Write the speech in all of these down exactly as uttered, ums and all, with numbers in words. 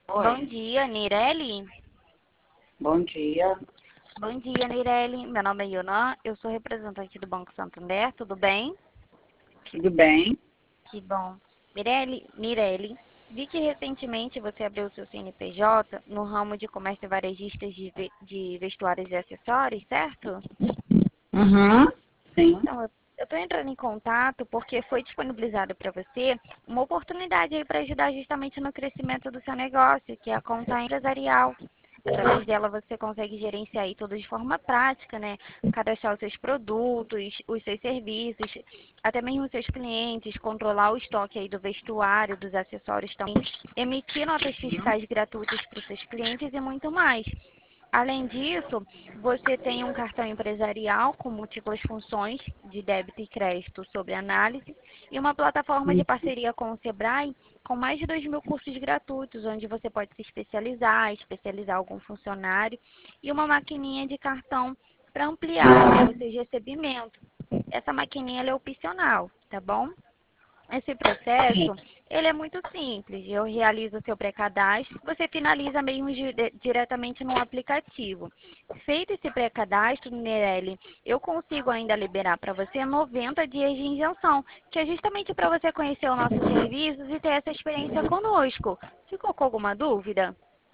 Bom Oi, dia, Nireli. bom dia. Bom dia, Nireli. Meu nome é Yunan, eu sou representante do Banco Santander, tudo bem? Tudo bem? Que bom. Mireli, Nireli, vi que recentemente você abriu o seu C N P J no ramo de comércio varejistas de, ve- de vestuários e acessórios, certo? Uhum. Sim. Então, eu estou entrando em contato porque foi disponibilizado para você uma oportunidade aí para ajudar justamente no crescimento do seu negócio, que é a conta empresarial. Através dela você consegue gerenciar aí tudo de forma prática, né? Cadastrar os seus produtos, os seus serviços, até mesmo os seus clientes, controlar o estoque aí do vestuário, dos acessórios também, emitir notas fiscais gratuitas para os seus clientes e muito mais. Além disso, você tem um cartão empresarial com múltiplas funções de débito e crédito sobre análise e uma plataforma de parceria com o Sebrae com mais de dois mil cursos gratuitos, onde você pode se especializar, especializar algum funcionário e uma maquininha de cartão para ampliar, né, os seus recebimentos. Essa maquininha ela é opcional, tá bom? Esse Sim. processo, ele é muito simples. Eu realizo o seu pré-cadastro, você finaliza mesmo di- diretamente no aplicativo. Feito esse pré-cadastro, Mirelle, eu consigo ainda liberar para você noventa dias de isenção, que é justamente para você conhecer os nossos serviços e ter essa experiência conosco. Ficou com alguma dúvida?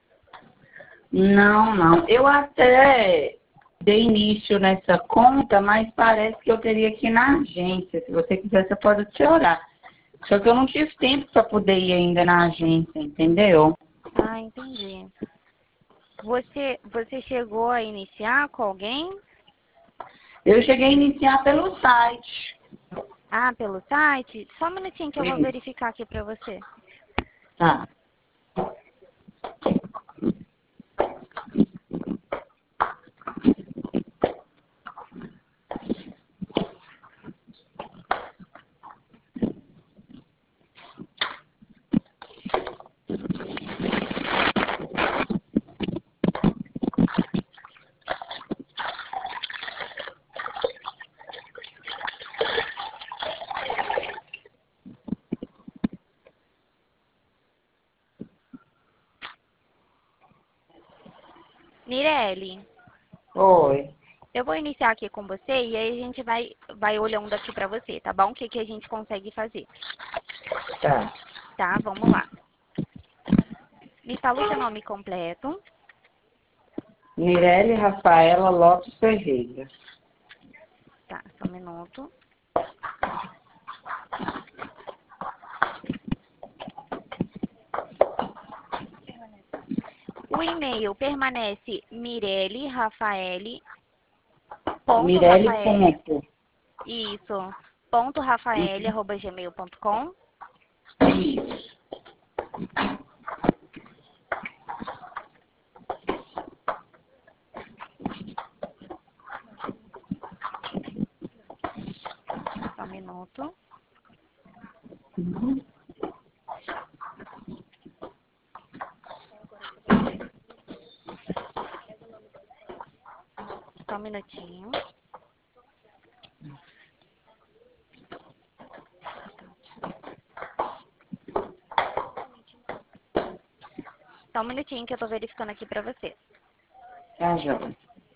Não, não. Eu até dei início nessa conta, mas parece que eu teria que ir na agência. Se você quiser, você pode te orar. Só que eu não tive tempo para poder ir ainda na agência, entendeu? Ah, entendi. Você, você chegou a iniciar com alguém? Eu cheguei a iniciar pelo site. Ah, pelo site? Só um minutinho que eu vou Sim. verificar aqui para você. Tá. Mirelle, Oi. eu vou iniciar aqui com você e aí a gente vai, vai olhando aqui para você, tá bom? O que, que a gente consegue fazer, Tá. tá? Vamos lá. Me fala o seu nome completo, Mirelle Rafaela Lopes Ferreira. tá? Só um minuto. O e-mail permanece mirelle rafaele ponto Mirelle rafaele, Ponto. isso, ponto rafaele arroba gmail ponto com. Só um minuto. Só um minutinho. Só um minutinho que eu tô verificando aqui para você. Tá, joia.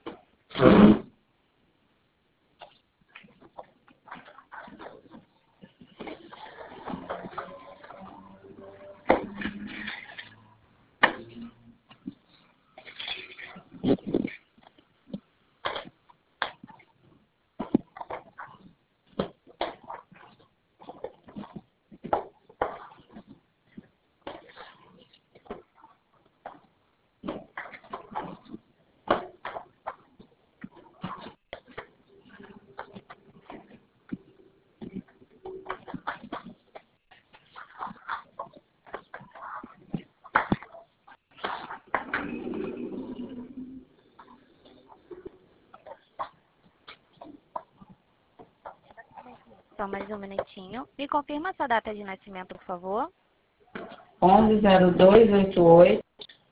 Só mais um minutinho. Me confirma sua data de nascimento, por favor. onze zero dois oito oito.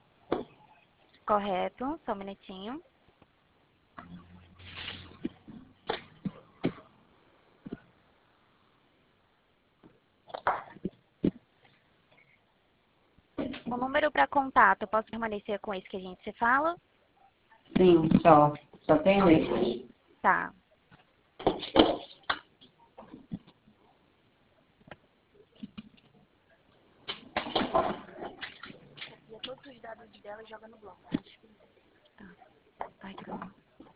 Correto. Só um minutinho. O número para contato, eu posso permanecer com esse que a gente se fala? Sim, só. Só tem esse. Tá. Copia todos os dados dela e joga no bloco. Tá. Ai, calma.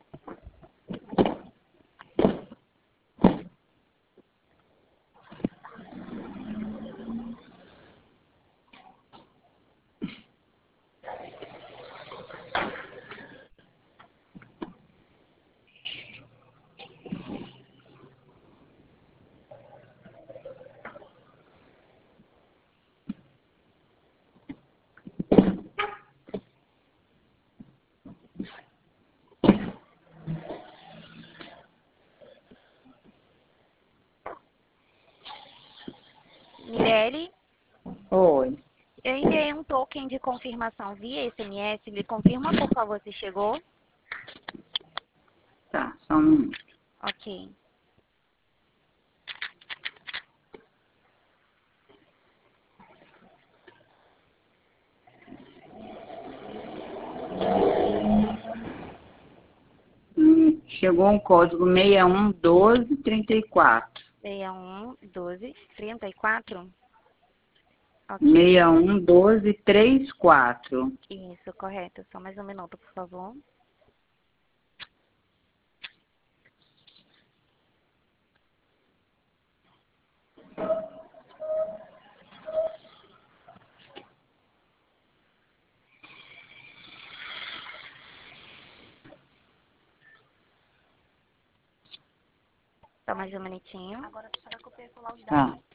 Mirelle, Oi. eu enviei um token de confirmação via S M S. Me confirma, por favor, se chegou. Tá, só um minuto. Ok. Hum, chegou um código seis um um doze trinta e quatro. seis um doze trinta e quatro. Ok. seis um doze trinta e quatro. Isso, correto. Só mais um minuto, por favor. Só mais um minutinho. Agora só vai copiar e colar os dados. Tá.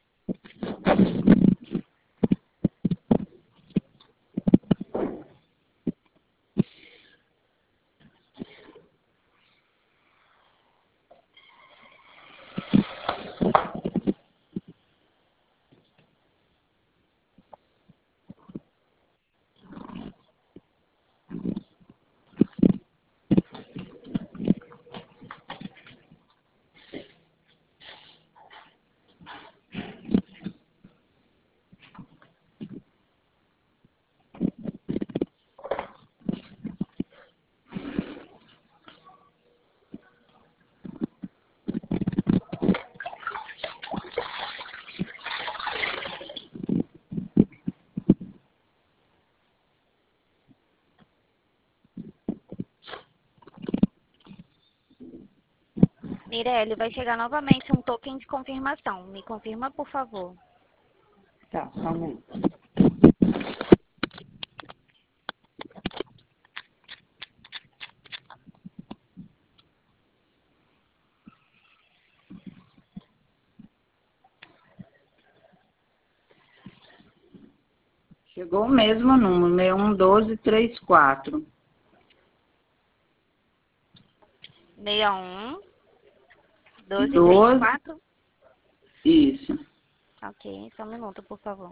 Mirelle, vai chegar novamente um token de confirmação. Me confirma, por favor. Tá, só um minuto. Chegou o mesmo número, seis um doze trinta e quatro. seis um doze trinta e doze. quatro. Isso. Ok, só um minuto, por favor.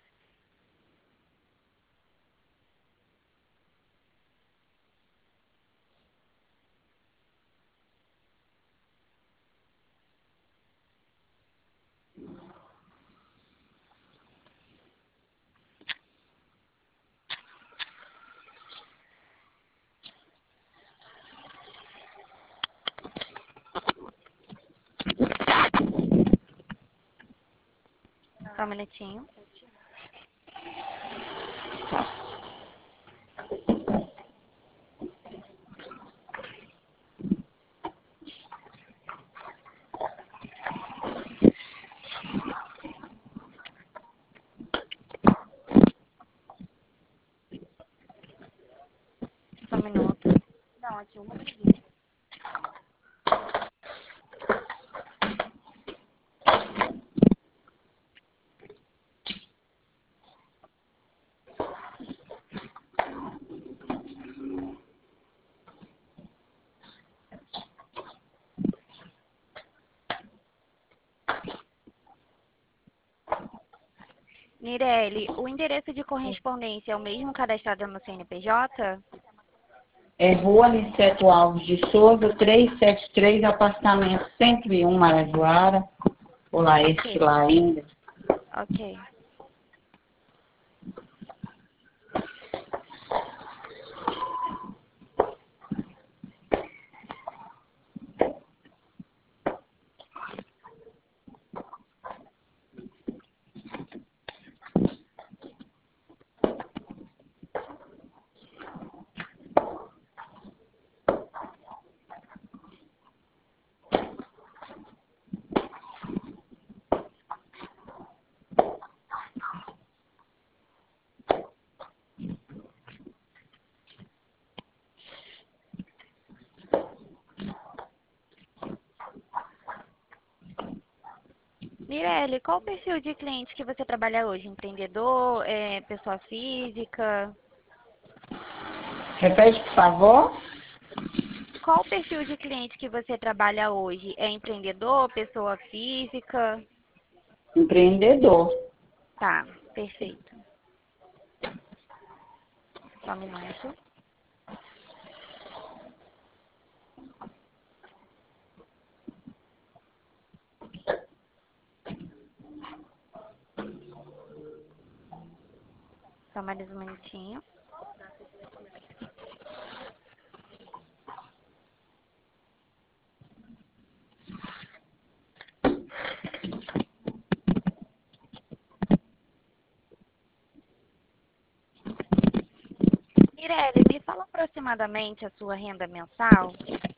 Só um minutinho. Só um minuto. Não, aqui uma briguinha. Mirelle, o endereço de correspondência é o mesmo cadastrado no C N P J? É Rua Aniceto Alves de Souza, trezentos e setenta e três, apartamento cento e um, Marajoara. Vou lá, este Ok. lá ainda. Ok. Mirelle, qual o perfil de cliente que você trabalha hoje? Empreendedor, é, pessoa física? Repete, por favor. Qual o perfil de cliente que você trabalha hoje? É empreendedor, pessoa física? Empreendedor. Tá, perfeito. Só um minuto. Só mais um minutinho. Mirelle, me fala aproximadamente a sua renda mensal?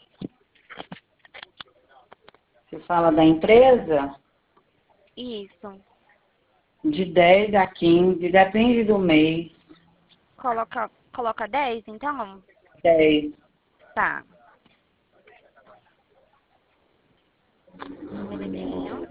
Você fala da empresa? Isso. De dez a quinze, depende do mês. Coloca, coloca dez, então? dez. Tá. Um minutinho.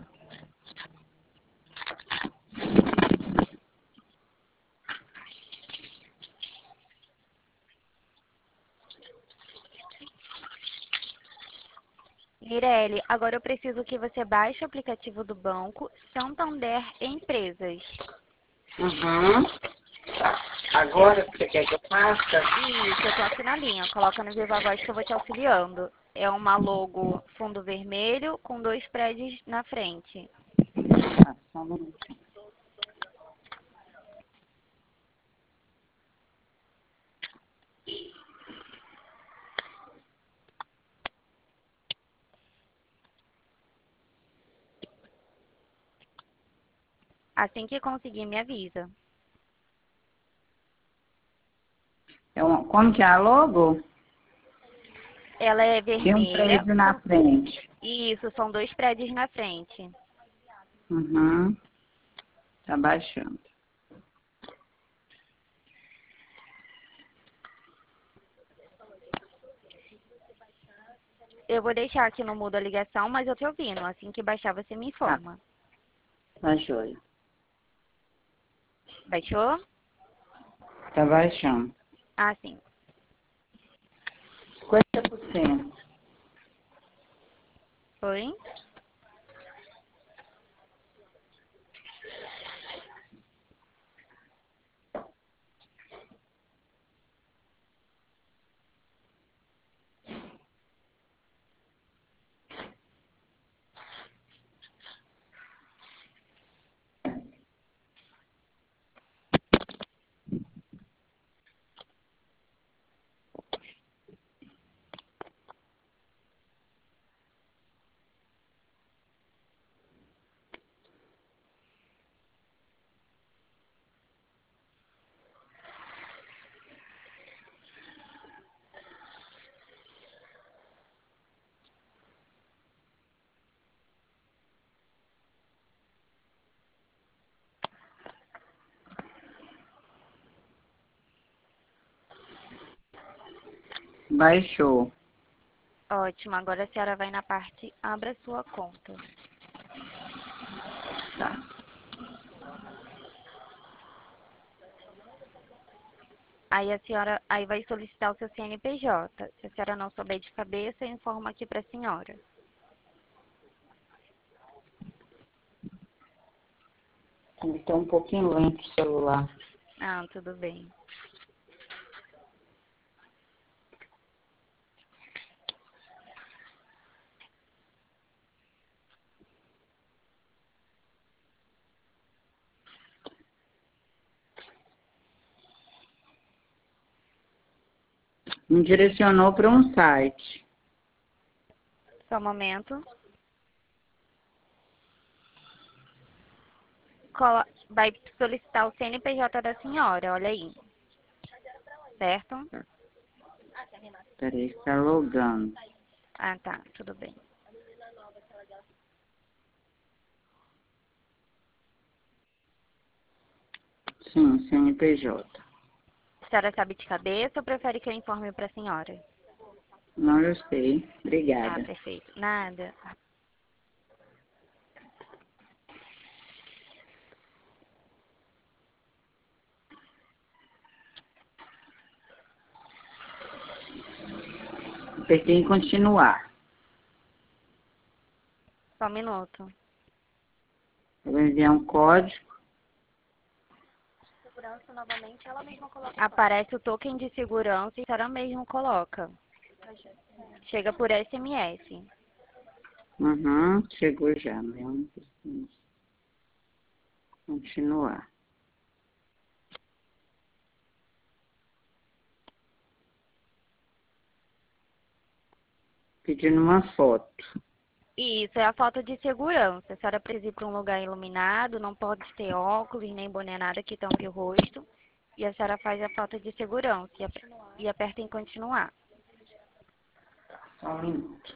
Mirelle, agora eu preciso que você baixe o aplicativo do banco Santander Empresas. Uhum. Tá. Agora você quer que eu faça? Isso, eu tô aqui na linha. Coloca no Viva Voz que eu vou te auxiliando. É uma logo fundo vermelho com dois prédios na frente. Ah, só um minutinho. Assim que conseguir, me avisa. É uma, como que é a logo? Ela é Tem um vermelha. prédio na frente. Isso, são dois prédios na frente. Uhum. Tá baixando. Eu vou deixar aqui no mudo a ligação, mas eu tô ouvindo. Assim que baixar, você me Tá, informa. tá joia. Baixou? Tá baixando. Ah, sim. cinquenta por cento. Foi? Baixou. Ótimo. Agora a senhora vai na parte Abra sua conta. Tá. Aí a senhora aí vai solicitar o seu C N P J. Se a senhora não souber de cabeça, eu informo aqui para a senhora. Está um pouquinho lento o celular. Ah, tudo bem. Me direcionou para um site. Só um momento. Cola- Vai solicitar o C N P J da senhora, olha aí. Certo? Peraí, está logando. Ah, tá. Tudo bem. Sim, C N P J. A senhora sabe de cabeça ou prefere que eu informe para a senhora? Não, eu sei. Ah, Obrigada. perfeito. Nada. Apertei em continuar. Só um minuto. Eu vou enviar um código. Segurança, novamente, ela mesma coloca. Aparece o token de segurança e a senhora mesmo coloca. Chega por S M S. Uhum, chegou já. Meu. Continuar. Pedindo uma foto. Isso, é a foto de segurança. A senhora precisa ir para um lugar iluminado, não pode ter óculos nem boné, nada que tampe o rosto. E a senhora faz a foto de segurança e, ap e aperta em continuar. Só um minuto.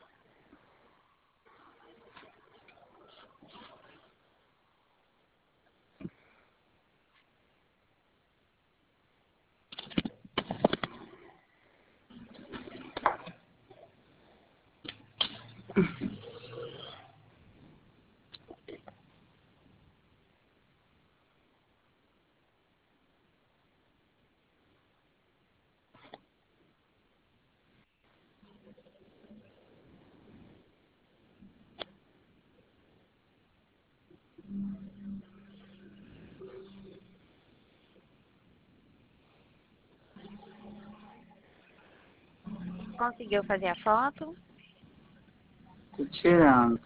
Conseguiu fazer a foto? Tô tirando.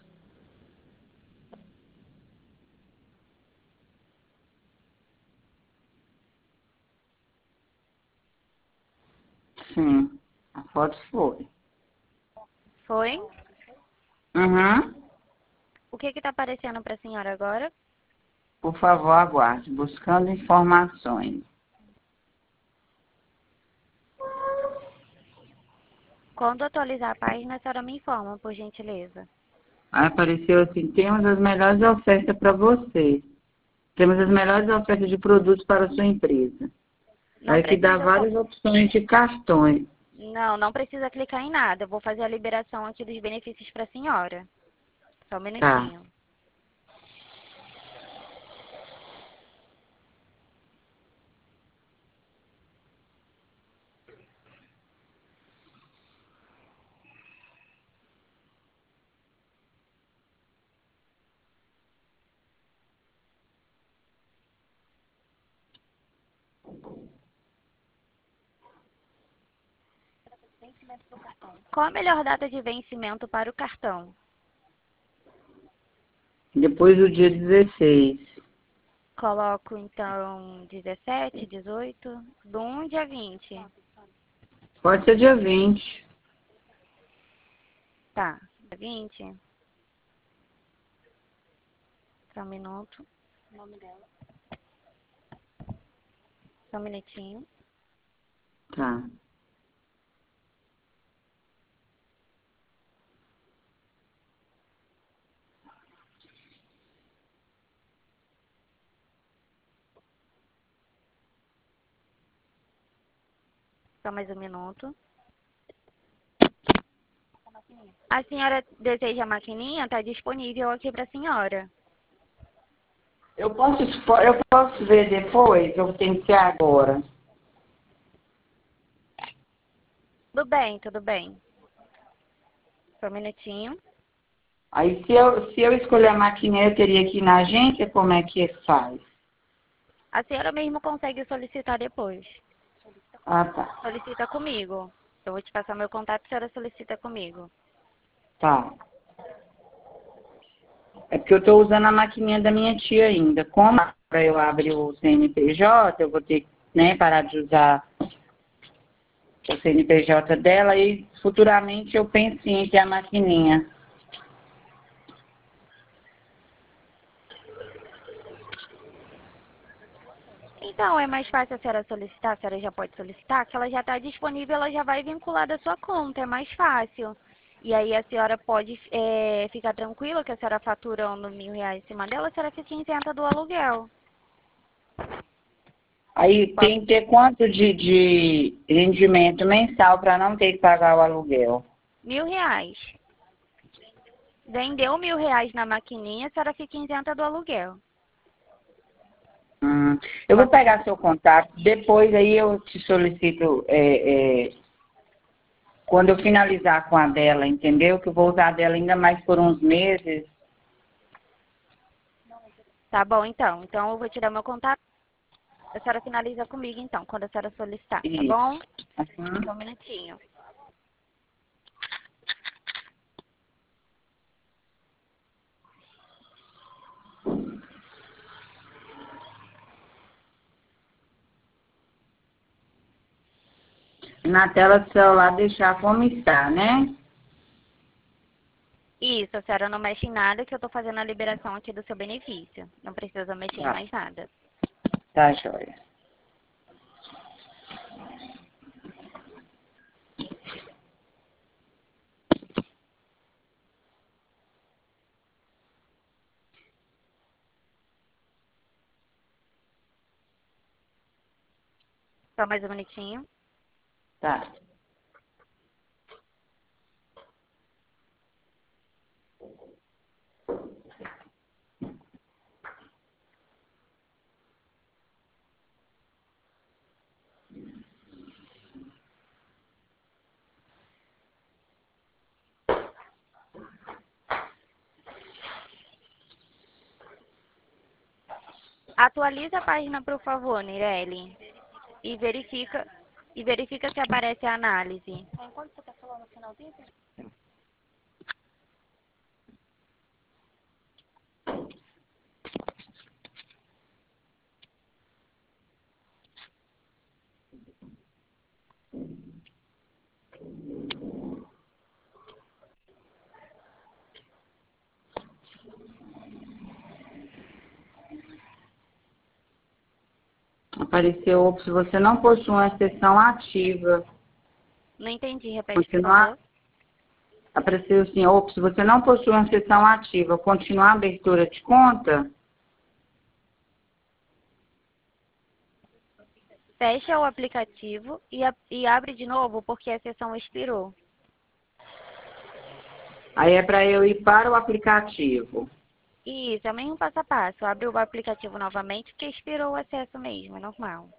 Sim, a foto foi. Foi? Uhum. O que está aparecendo para a senhora agora? Por favor, aguarde. Buscando informações. Quando atualizar a página, a senhora me informa, por gentileza. Aí apareceu assim, temos as melhores ofertas para você. Temos as melhores ofertas de produtos para a sua empresa. Não Aí que dá precisa, várias opções de cartões. não, não precisa clicar em nada. Eu vou fazer a liberação aqui dos benefícios para a senhora. Só um Tá. minutinho. Qual a melhor data de vencimento para o cartão? Depois do dia dezesseis. Coloco, então, dezessete, dezoito, do um dia vinte. Pode ser dia vinte. Tá, dia vinte. Só um minuto. Só um minutinho. Tá. Só mais um minuto. A senhora deseja a maquininha? Está disponível aqui para a senhora. Eu posso, expo- eu posso ver depois, eu tenho que ser agora. Tudo bem, tudo bem. Só um minutinho. Aí se eu, se eu escolher a maquininha, eu teria que ir na agência, como é que faz? A senhora mesmo consegue solicitar depois. Ah, tá. Solicita comigo. Eu vou te passar meu contato, a senhora solicita comigo. Tá. É porque eu estou usando a maquininha da minha tia ainda. Como para eu abrir o C N P J, eu vou ter que, né, parar de usar o C N P J dela e futuramente eu penso em ter a maquininha. Então, é mais fácil a senhora solicitar, a senhora já pode solicitar, que ela já está disponível, ela já vai vinculada à sua conta, é mais fácil. E aí a senhora pode é, ficar tranquila que a senhora faturando mil reais em cima dela, a senhora fica isenta do aluguel. Aí Posso? tem que ter quanto de, de rendimento mensal para não ter que pagar o aluguel? Mil reais. Vendeu mil reais na maquininha, a senhora fica isenta do aluguel. Hum, eu vou pegar seu contato, depois aí eu te solicito é, é, quando eu finalizar com a dela, entendeu? Que eu vou usar a dela ainda mais por uns meses. Tá bom, então. Então, eu vou tirar meu contato. A senhora finaliza comigo, então, quando a senhora solicitar, tá Isso. bom? Uhum. Só um minutinho. Na tela do celular deixar como está, né? Isso, a senhora não mexe em nada, que eu tô fazendo a liberação aqui do seu benefício. Não precisa mexer em Tá, mais nada. tá joia. Só mais um minutinho. Tá. Atualiza a página, por favor, Nireli. E verifica, e verifica se aparece a análise. Enquanto você tá falando no finalzinho, Apareceu, se você não possui uma sessão ativa, não entendi. Repete, por continuar. favor. Apareceu assim, ou se você não possui uma sessão ativa, continuar a abertura de conta. Fecha o aplicativo e, a- e abre de novo, porque a sessão expirou. Aí é para eu ir para o aplicativo. Isso, é o mesmo passo a passo. Abre o aplicativo novamente, porque expirou o acesso mesmo, é normal.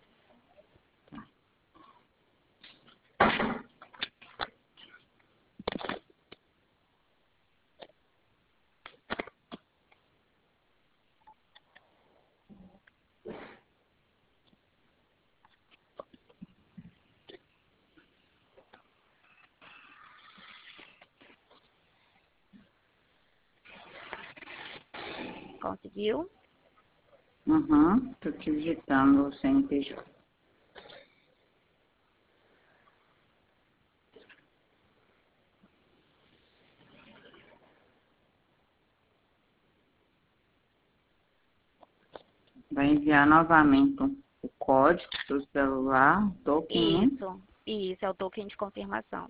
Conseguiu? Uhum, estou te digitando o C N P J. Vai enviar novamente o código do celular, token, né? Isso, isso, é o token de confirmação.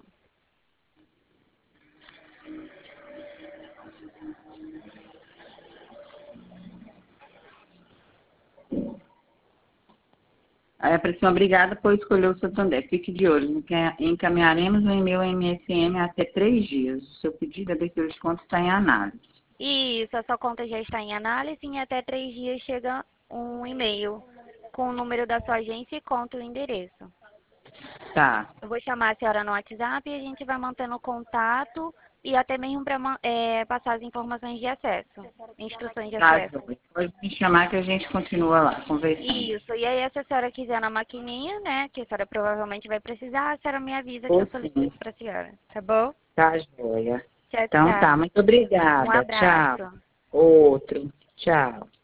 Aí a pressão obrigada por escolher o Santander. Fique de olho, que encaminharemos o e-mail M S M até três dias. O seu pedido de abertura de conta está em análise. Isso, a sua conta já está em análise e em até três dias chega um e-mail com o número da sua agência e conta o endereço. Tá. Eu vou chamar a senhora no WhatsApp e a gente vai mantendo contato e até mesmo para é, passar as informações de acesso, instruções de Tá, acesso. Joia. Pode me chamar que a gente continua lá, conversando. Isso, e aí se a senhora quiser na maquininha, né, que a senhora provavelmente vai precisar, a senhora me avisa que Ou eu sim. solicito para a senhora, tá bom? Tá, joia. Tchau, Então tá, tchau. muito Um obrigada. Tchau. abraço. Outro. Tchau.